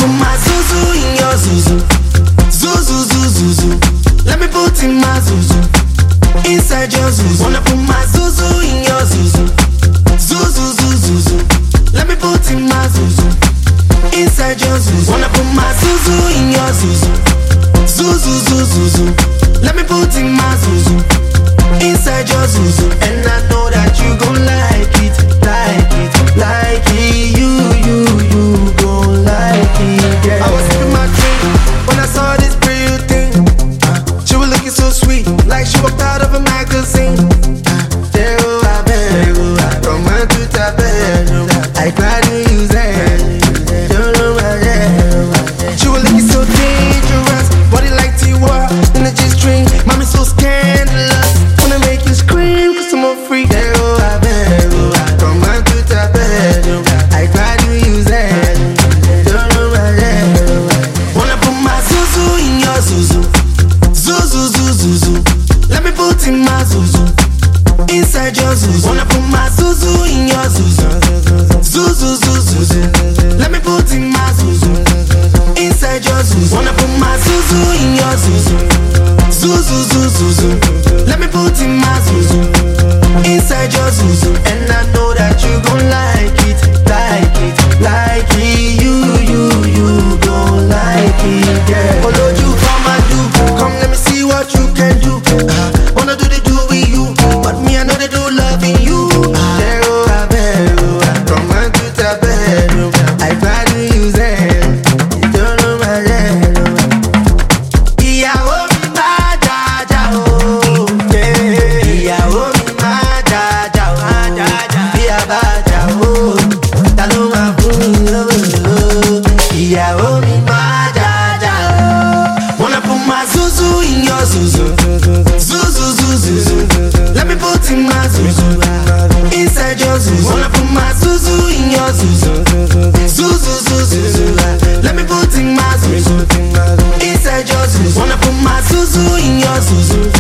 put my zuzu in your zuzu. Zuzu, zuzu, zuzu. Let me put in my zuzu inside your zuzu. Wanna put my zuzu in your zuzu. Zuzu, zuzu, zuzu. Let me put in my zuzu inside your zuzu. Wanna put my zuzu in your zuzu. Zuzu, zuzu, zuzu. Let me put in my zuzu inside your zuzu. And I know that you gon' like it, like it, like it. You gon' like it, yeah. I was sipping my drink when I saw this pretty thing. She was looking so sweet, like she walked out of a magazine. There go I bed, from my to the bedroom. I cried to use that. Don't know my head. She was looking so dangerous, body like T-War in the G-string. Mommy so scandalous, wanna make you scream 'cause I'm a freak. There go I bed, from my to the bedroom. I cried to use that. Don't know my head. Wanna put my zuzu in your zuzu. Zuzu, zuzu, zuzu. Let me put in my zuzu inside your zuzu. Wanna put my zuzu in your zuzu. Zuzu, zuzu, zuzu. Let me put in my zuzu inside your zuzu. Wanna put my zuzu in your zuzu. Zuzu, zuzu, zuzu. Let me put in my zuzu inside your zuzu. And I know that you gon' like it, like it, like it. You gon' like it, yeah. Follow you, come and do. Come, let me see what you can do. Wanna do the do with you, but me I know they do loving you. There go I bed, from my to the bedroom. I try to use it. You don't know my head. Ìyàwó mi máa jàjà o. Ìyàwó mi máa jàjà o. Bí a bá jà o, ta ló máa fún mi lówó? Ìyàwó mi máa jàjà o. Wanna put my zuzu in your zuzu. Zuzu, zuzu, zuzu. Let me put in my zuzu inside your zuzu. Wanna put my zuzu in your zuzu. Zuzu, zuzu, zuzu. Let me put in my zuzu inside your zuzu. Wanna put my zuzu in your zuzu.